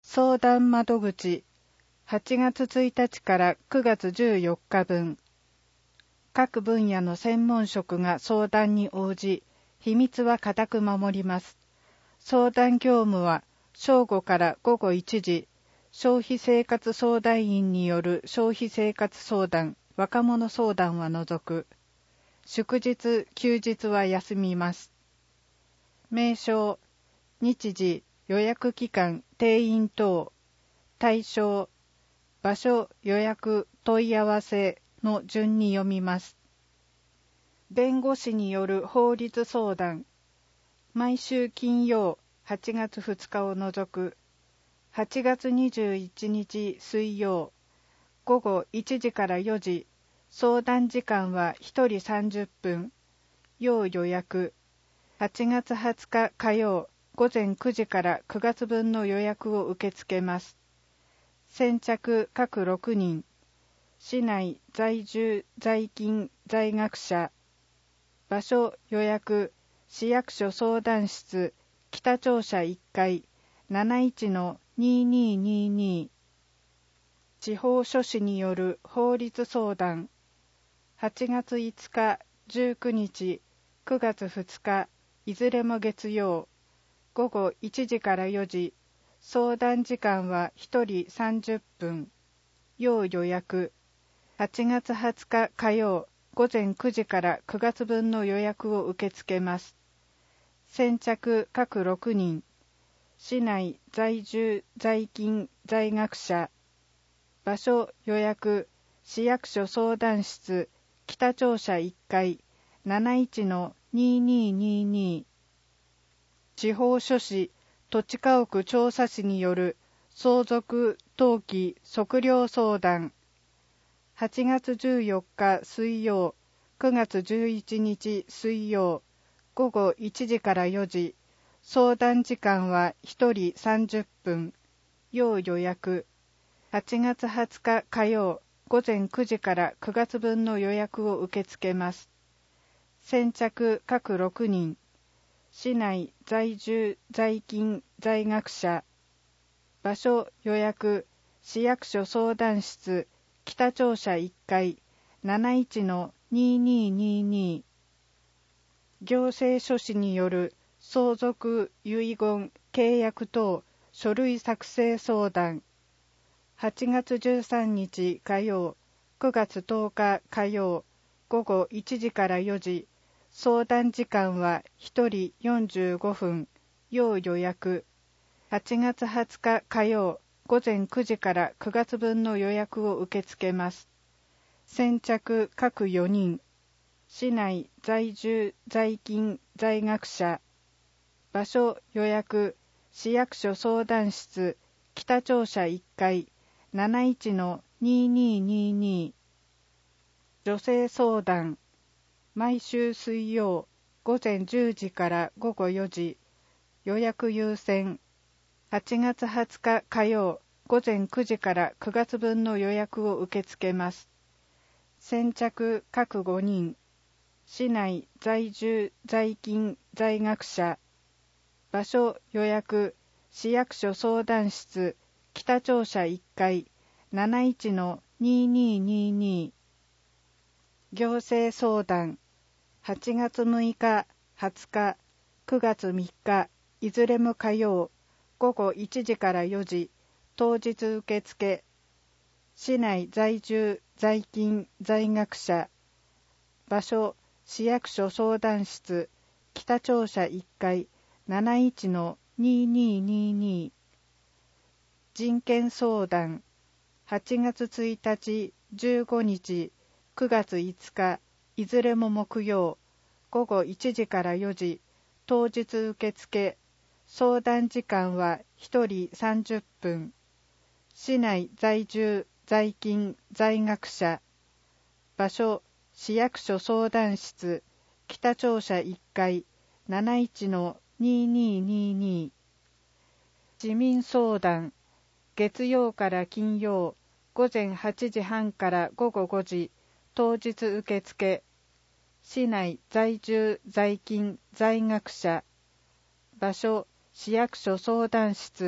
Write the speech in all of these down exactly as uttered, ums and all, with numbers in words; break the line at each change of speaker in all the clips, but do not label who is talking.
相談窓口はちがつついたちからくがつじゅうよっかぶん。各分野の専門職が相談に応じ、秘密は固く守ります。相談業務は正午からごごいちじ、消費生活相談員による消費生活相談、若者相談は除く。祝日、休日は休みます。名称、日時、予約期間、定員等、対象、場所、予約、問い合わせの順に読みます。弁護士による法律相談、毎週金曜はちがつふつかを除く、はちがつにじゅういちにち水曜、ごごいちじからよじ、相談時間はひとりさんじゅっぷん、要予約、はちがつはつか火曜、ごぜんくじからくがつぶんの予約を受け付けます。先着各ろくにん、市内在住在勤在学者、場所予約、市役所相談室、北庁舎いっかい、なないちのににーにーにー。地方書士による法律相談、はちがついつか、じゅうくにち、くがつふつか、いずれも月曜、ごごいちじからよじ、相談時間はひとりさんじゅっぷん、要予約、はちがつはつか火曜、ごぜんくじからくがつぶんの予約を受け付けます。先着各ろくにん、市内在住在勤在学者、場所予約、市役所相談室、北庁舎いっかい、なないちのににーにーにー。地方書士、土地家屋調査士による相続登記測量相談、はちがつじゅうよっか水曜、くがつじゅういちにち水曜、ごごいちじからよじ、相談時間はひとりさんじゅっぷん、要予約、はちがつはつか火曜、ごぜんくじからくがつぶんの予約を受け付けます。先着各ろくにん、市内在住在勤在学者、場所予約、市役所相談室、北庁舎いっかい、なないちのににーにーにー。行政書士による相続遺言契約等書類作成相談、はちがつじゅうさんにち火曜、くがつとおか火曜、ごごいちじからよじ、相談時間はひとりよんじゅうごふん、要予約、はちがつはつか火曜、ごぜんくじからくがつぶんの予約を受け付けます。先着各よにん、市内在住在勤在学者、場所予約、市役所相談室、北庁舎いっかい、なないちのににーにーにー。女性相談、毎週水曜、ごぜんじゅうじからごごよじ、予約優先、はちがつはつか火曜、ごぜんくじからくがつぶんの予約を受け付けます。先着各ごにん、市内在住在勤在学者、場所予約、市役所相談室、北庁舎いっかい、なないちのににーにーにー。行政相談、はちがつむいか、はつか、くがつみっか、いずれも火曜、ごごいちじからよじ、当日受付、市内在住在勤在学者、場所市役所相談室、北庁舎いっかい、なないちのににーにーにー。人権相談、はちがつついたち、じゅうごにち、くがついつか、いずれも木曜、ごごいちじからよじ、当日受付、相談時間はひとりさんじゅっぷん、市内在住在勤在学者、場所市役所相談室、北庁舎いっかい、なないちのににーにーにー。自民相談、月曜から金曜、ごぜんはちじはんからごごごじ、当日受付、市内在住在勤在学者、場所市役所相談室、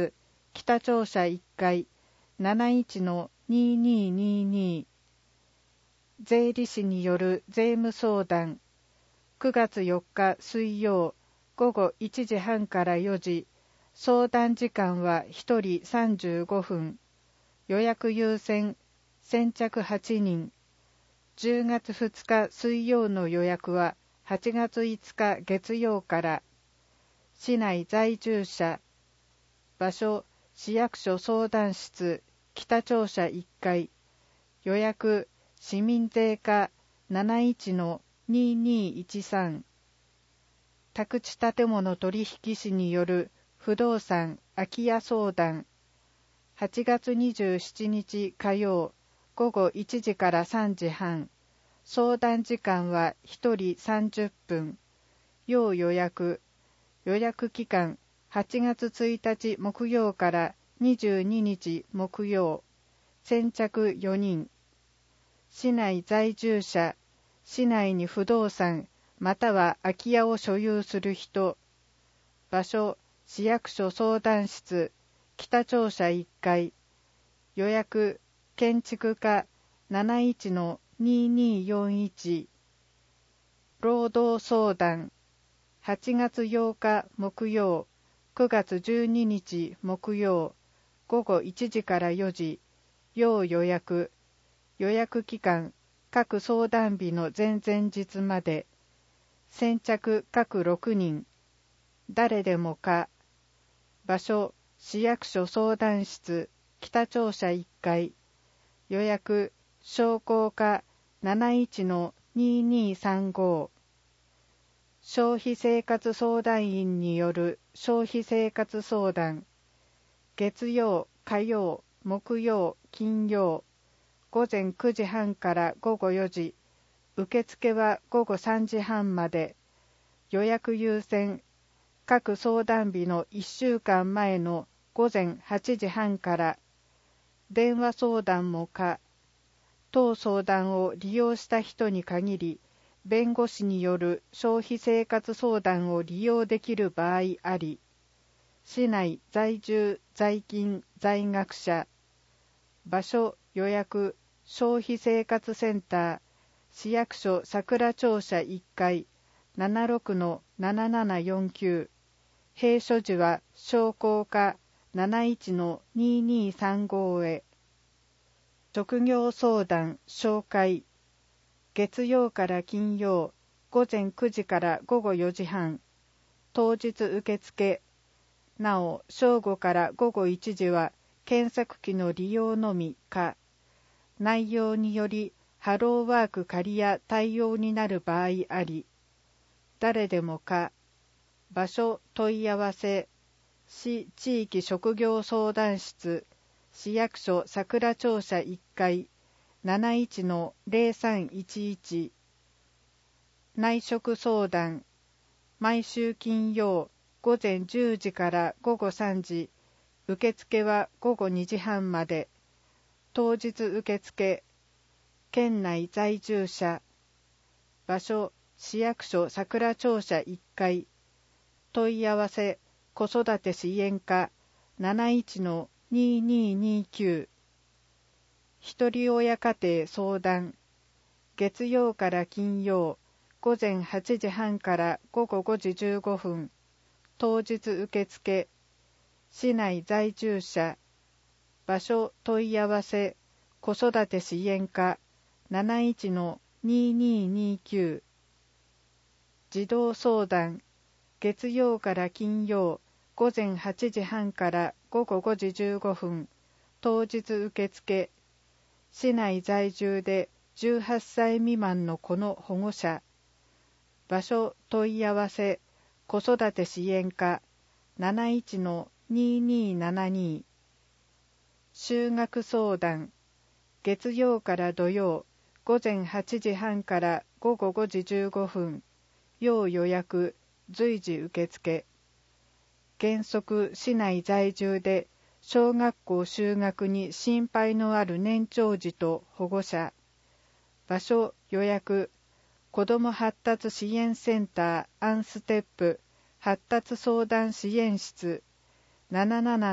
北庁舎いっかい なないちのににーにーにー 税理士による税務相談くがつよっか水曜午後いちじはんからよじ、相談時間はひとりさんじゅうごふん、予約優先、先着はちにん、じゅうがつふつか水曜の予約ははちがついつか月曜から、市内在住者、場所、市役所相談室、北庁舎いっかい、予約、市民税課 なないちのににーいちさん、宅地建物取引士による不動産空き家相談、はちがつにじゅうしちにち火曜午後いちじからさんじはん、相談時間はひとりさんじゅっぷん、要予約、予約期間はちがつついたち木曜からにじゅうににち木曜、先着よにん、市内在住者、市内に不動産または空き家を所有する人、場所、市役所相談室、北庁舎いっかい、予約、建築課 なないちのににーよんいち、労働相談、はちがつようか木曜、くがつじゅうににち木曜、午後いちじからよじ、要予約、予約期間、各相談日の前々日まで、先着各ろくにん、誰でもか、場所、市役所相談室、北庁舎いっかい、予約、商工課 なないちのににーさんご、消費生活相談員による消費生活相談、月曜、火曜、木曜、金曜、午前くじはんから午後よじ、受付は午後さんじはんまで、予約優先、各相談日のいっしゅうかんまえの午前はちじはんから、電話相談も可、当相談を利用した人に限り、弁護士による消費生活相談を利用できる場合あり、市内在住、在勤、在学者、場所、予約、消費生活センター、市役所桜庁舎いっかい ななろくのななななよんきゅう、閉所時は商工課 なないちのににーさんご へ。職業相談紹介、月曜から金曜午前くじから午後よじはん、当日受付、なお正午から午後いちじは検索機の利用のみか、内容によりハローワーク仮や対応になる場合あり、誰でもか、場所問い合わせ、市地域職業相談室、市役所桜庁舎いっかい なないちのぜろさんいちいち、内職相談、毎週金曜午前じゅうじから午後さんじ、受付は午後にじはんまで、当日受付、県内在住者、場所、市役所桜庁舎いっかい、問い合わせ、子育て支援課 なないちのににーにーきゅう、ひとり親家庭相談、月曜から金曜、午前はちじはんから午後ごじじゅうごふん、当日受付、市内在住者、場所問い合わせ、子育て支援課 なないちのににーにーきゅう、児童相談、月曜から金曜、午前はちじはんから午後ごじじゅうごふん、当日受付、市内在住でじゅうはっさい未満の子の保護者、場所問い合わせ、子育て支援課 なないちのににーななに、就学相談、月曜から土曜、午前はちじはんから午後ごじじゅうごふん、要予約、随時受付、原則市内在住で小学校就学に心配のある年長児と保護者、場所予約、子ども発達支援センターアンステップ発達相談支援室 ななななの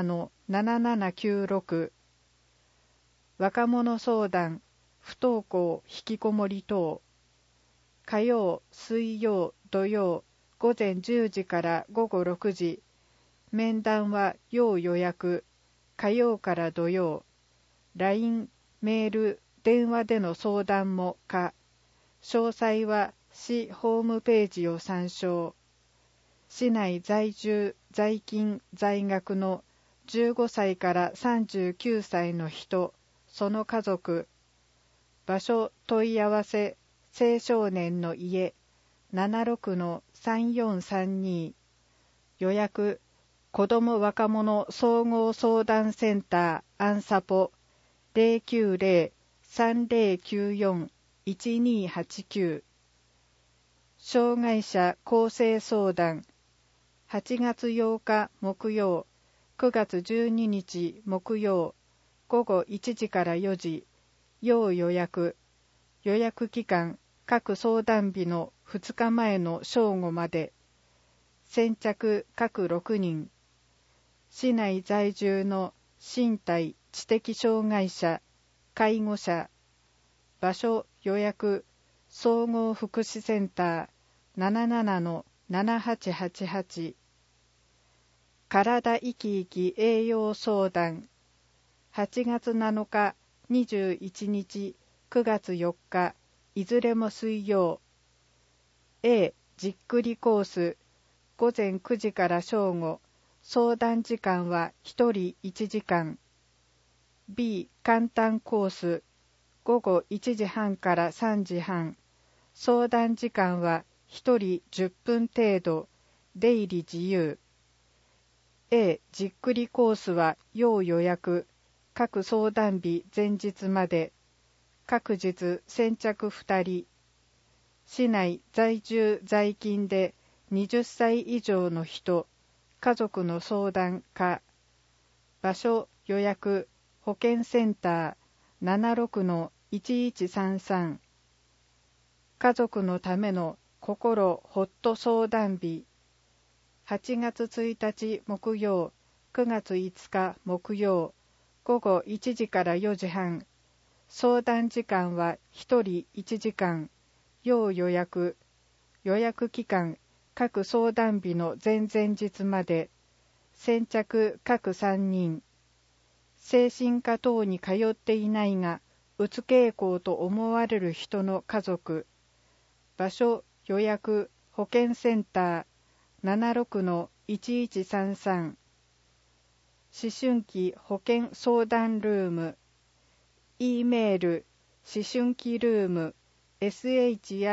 ななななきゅうろく。若者相談、不登校引きこもり等。火曜、水曜、土曜、午前じゅうじから午後ろくじ。面談は要予約。火曜から土曜。ライン、メール、電話での相談も可。詳細は市ホームページを参照。市内在住、在勤、在学のじゅうごさいからさんじゅうきゅうさいの人、その家族。場所問い合わせ、青少年の家 ななろくのさんよんさんに。予約、子ども若者総合相談センターアンサポ ゼロきゅうゼロ さんゼロきゅうよん いちにはちきゅう。障害者更生相談、はちがつようか木曜、くがつじゅうににち木曜、午後いちじからよじ、要予約。予約期間、各相談日のふつかまえの正午まで。先着各ろくにん。市内在住の身体・知的障害者、介護者。場所予約、総合福祉センター ななななのななはちはちはち。体生き生き栄養相談、はちがつなのか、にじゅういちにち、くがつよっか、いずれも水曜。A、じっくりコース、午前くじから正午、相談時間はひとりいちじかん。B、簡単コース、午後いちじはんからさんじはん、相談時間はひとりじゅっぷん程度、出入り自由。A、じっくりコースは要予約、各相談日前日まで、各日先着ふたり。市内在住在勤ではたち以上の人、家族の相談可。場所予約、保健センター ななろくのいちいちさんさん。家族のための心ほっと相談日、はちがつついたち木曜、くがついつか木曜、午後いちじからよじはん。相談時間はひとりいちじかん。要予約。予約期間、各相談日の前々日まで。先着各さんにん。精神科等に通っていないが、うつ傾向と思われる人の家族。場所予約、保健センター ななろくのいちいちさんさん。思春期保健相談ルーム。E メール、思春期ルーム シャン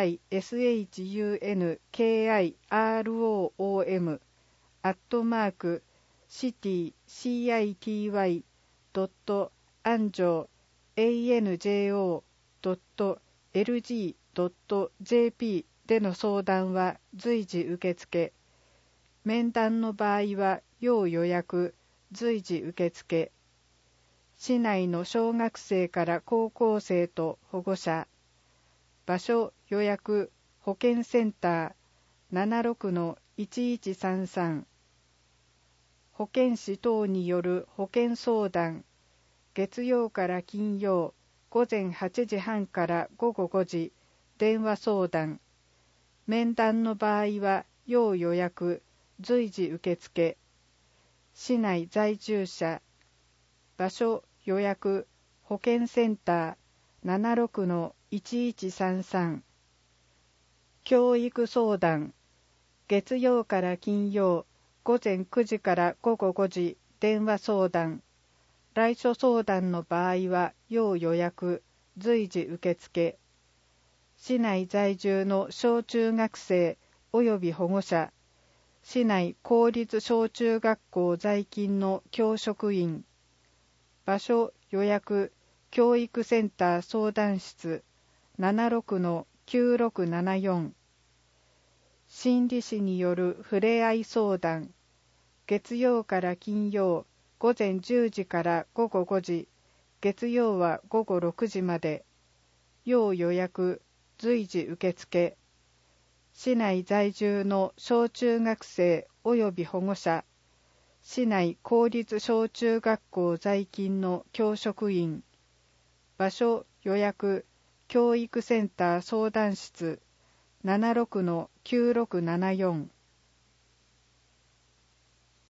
シャンキローム アットマーク シティ シーアイティーワイ ドット アンジョー アンジョー ドット エルジー ドット ジェーピー での相談は随時受付。面談の場合は要予約、随時受付。市内の小学生から高校生と保護者。場所予約、保健センター ななろくのいちいちさんさん。保健師等による保健相談、月曜から金曜、午前はちじはんから午後ごじ、電話相談。面談の場合は要予約、随時受付。市内在住者。場所予約、保健センター ななろくのいちいちさんさん。教育相談、月曜から金曜、午前くじから午後ごじ、電話相談。来所相談の場合は要予約、随時受付。市内在住の小中学生及び保護者、市内公立小中学校在勤の教職員。場所予約、教育センター相談室 ななろくのきゅうろくななよん。心理師によるふれあい相談、月曜から金曜、午前じゅうじから午後ごじ、月曜は午後ろくじまで。要予約、随時受付。市内在住の小中学生及び保護者、 市内公立小中学校在勤の教職員。場所予約教育センター相談室 ななろくのきゅうろくななよん